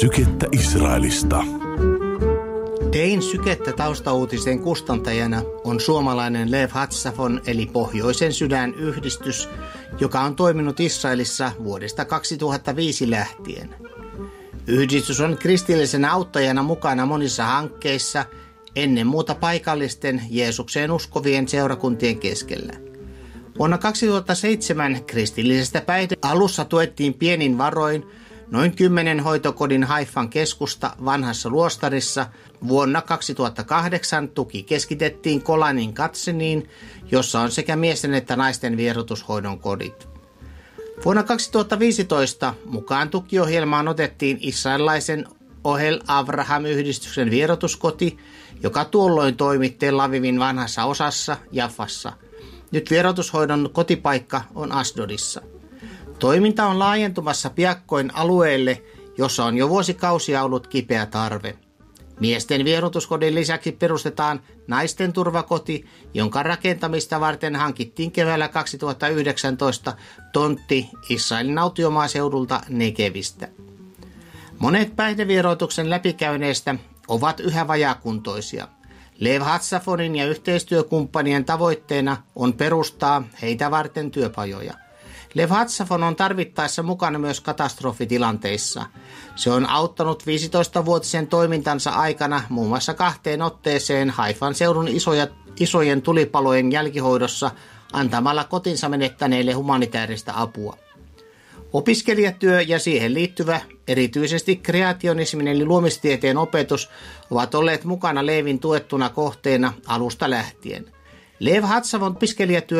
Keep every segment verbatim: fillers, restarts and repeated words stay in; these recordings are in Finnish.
Sykettä Israelista. Tein Sykettä taustauutisen kustantajana on suomalainen Lev Hatsafon eli Pohjoisen sydän yhdistys, joka on toiminut Israelissa vuodesta kaksituhattaviisi lähtien. Yhdistys on kristillisenä auttajana mukana monissa hankkeissa, ennen muuta paikallisten Jeesukseen uskovien seurakuntien keskellä. Vuonna kaksituhattaseitsemän kristillisestä päihde alussa tuettiin pienin varoin noin kymmenen hoitokodin Haifan keskusta vanhassa luostarissa. Vuonna kaksituhattakahdeksan tuki keskitettiin Kolanin Katseniin, jossa on sekä miesten että naisten vierotushoidon kodit. Vuonna kaksituhattaviisitoista mukaan tukiohjelmaan otettiin israelilaisen Ohel Avraham-yhdistyksen vierotuskoti, joka tuolloin toimi Tel Avivin vanhassa osassa Jaffassa. Nyt vierotushoidon kotipaikka on Asdodissa. Toiminta on laajentumassa piakkoin alueelle, jossa on jo vuosikausia ollut kipeä tarve. Miesten vierotuskodin lisäksi perustetaan naisten turvakoti, jonka rakentamista varten hankittiin keväällä kaksituhattayhdeksäntoista tontti Israelin autiomaaseudulta Negevistä. Monet päihdevieroituksen läpikäyneistä ovat yhä vajaakuntoisia. Lev Hatsafonin ja yhteistyökumppanien tavoitteena on perustaa heitä varten työpajoja. Lev Hatsafon on tarvittaessa mukana myös katastrofitilanteissa. Se on auttanut viisitoistavuotisen toimintansa aikana muun muassa kahteen otteeseen Haifan seudun isoja, isojen tulipalojen jälkihoidossa antamalla kotinsa menettäneille humanitaarista apua. Opiskelijatyö ja siihen liittyvä, erityisesti kreationismin eli luomistieteen opetus, ovat olleet mukana Levin tuettuna kohteena alusta lähtien. Lev Hatsafon opiskelijatyö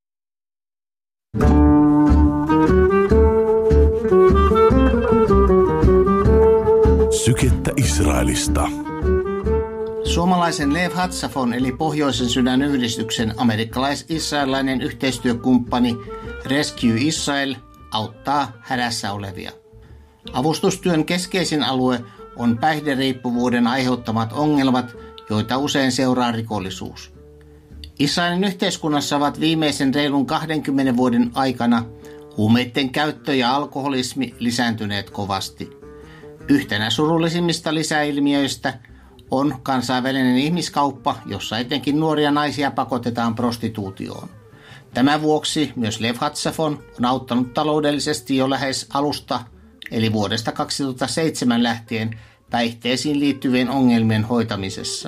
Sykettä Israelista. Suomalaisen Lev Hatsafon eli Pohjoisen sydän yhdistyksen amerikkalais-israelilainen yhteistyökumppani Rescue Israel auttaa hädässä olevia. Avustustyön keskeisin alue on päihderiippuvuuden aiheuttamat ongelmat, joita usein seuraa rikollisuus. Israelin yhteiskunnassa ovat viimeisen reilun kahdenkymmenen vuoden aikana huumeiden käyttö ja alkoholismi lisääntyneet kovasti. Yhtenä surullisimmista lisäilmiöistä on kansainvälinen ihmiskauppa, jossa etenkin nuoria naisia pakotetaan prostituutioon. Tämän vuoksi myös Lev Hatsafon on auttanut taloudellisesti jo lähes alusta, eli vuodesta kaksituhattaseitsemän lähtien päihteisiin liittyvien ongelmien hoitamisessa.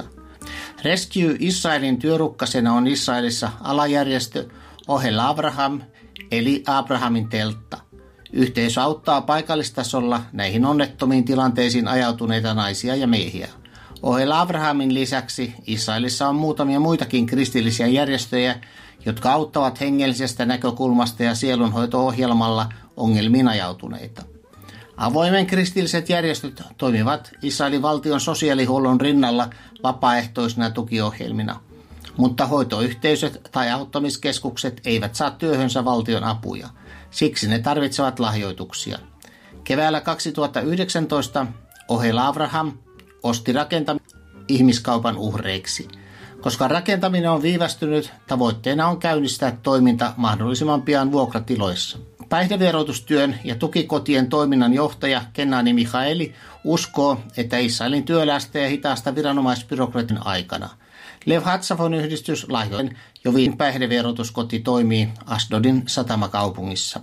Rescue Israelin työrukkasena on Israelissa alajärjestö Ohel Avraham, eli Abrahamin teltta. Yhteisö auttaa paikallistasolla näihin onnettomiin tilanteisiin ajautuneita naisia ja miehiä. Ohel Avrahamin lisäksi Israelissa on muutamia muitakin kristillisiä järjestöjä, jotka auttavat hengellisestä näkökulmasta ja sielunhoito-ohjelmalla ongelmiin ajautuneita. Avoimen kristilliset järjestöt toimivat Israelin valtion sosiaalihuollon rinnalla vapaaehtoisina tukiohjelmina, mutta hoitoyhteisöt tai auttamiskeskukset eivät saa työhönsä valtion apuja. Siksi ne tarvitsevat lahjoituksia. Keväällä kaksituhattayhdeksäntoista Ohel Avraham osti rakentamisen ihmiskaupan uhreiksi. Koska rakentaminen on viivästynyt, tavoitteena on käynnistää toiminta mahdollisimman pian vuokratiloissa. Päihdevieroitustyön ja tukikotien toiminnan johtaja Kenani Michaeli uskoo, että Israelin työ lähtee hitaasta viranomaisbyrokratian aikana. Lev Hatsafon yhdistys lahjoin jo viin päihdevieroituskoti toimii Asdodin satamakaupungissa.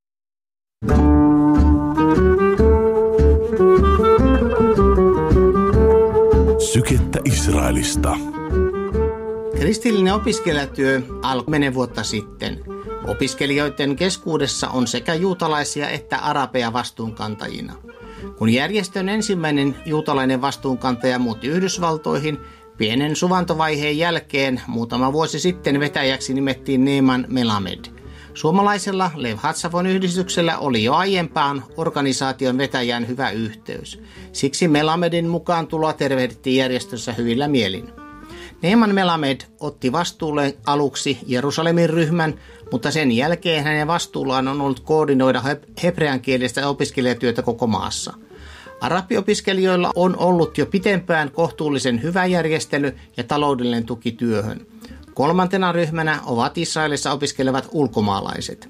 Sykettä Israelista. Kristillinen opiskelijatyö alkoi kymmenen vuotta sitten. Opiskelijoiden keskuudessa on sekä juutalaisia että arabeja vastuunkantajina. Kun järjestön ensimmäinen juutalainen vastuunkantaja muutti Yhdysvaltoihin, pienen suvantovaiheen jälkeen muutama vuosi sitten vetäjäksi nimettiin Neeman Melamed. Suomalaisella Lev Hatsafon yhdistyksellä oli jo aiempaan organisaation vetäjän hyvä yhteys. Siksi Melamedin mukaan tuloa tervehdittiin järjestössä hyvillä mielin. Neeman Melamed otti vastuulle aluksi Jerusalemin ryhmän, mutta sen jälkeen hänen vastuullaan on ollut koordinoida hebreankielistä opiskelijatyötä koko maassa. Arabiopiskelijoilla on ollut jo pitempään kohtuullisen hyvä järjestely ja taloudellinen tuki työhön. Kolmantena ryhmänä ovat Israelissa opiskelevat ulkomaalaiset.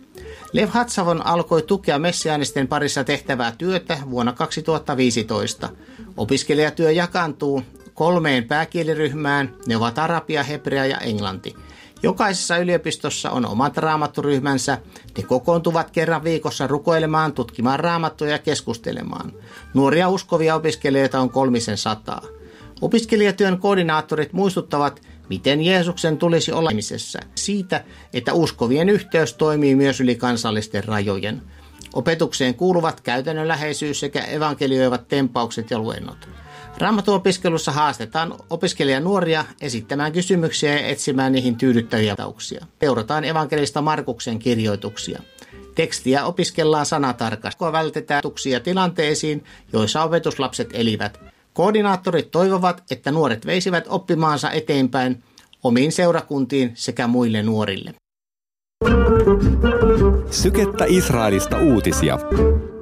Lev Hatsavon alkoi tukea messiaanisten parissa tehtävää työtä vuonna kaksituhattaviisitoista. Opiskelijatyö jakaantuu kolmeen pääkieliryhmään. Ne ovat arabia, hebrea ja englanti. Jokaisessa yliopistossa on omat raamatturyhmänsä. Ne kokoontuvat kerran viikossa rukoilemaan, tutkimaan raamattuja ja keskustelemaan. Nuoria uskovia opiskelijoita on kolmisen sataa. Opiskelijatyön koordinaattorit muistuttavat, miten Jeesuksen tulisi olla ihmisessä. Siitä, että uskovien yhteys toimii myös yli kansallisten rajojen. Opetukseen kuuluvat käytännönläheisyys sekä evankelioivat tempaukset ja luennot. Raamattuopiskelussa haastetaan opiskelijanuoria esittämään kysymyksiä ja etsimään niihin tyydyttäviä vastauksia. Seurataan evankelista Markuksen kirjoituksia. Tekstiä opiskellaan sanatarkasti. Vältetään tuksia tilanteisiin, joissa opetuslapset elivät. Koordinaattorit toivovat, että nuoret veisivät oppimaansa eteenpäin omiin seurakuntiin sekä muille nuorille. Sykettä Israelista uutisia.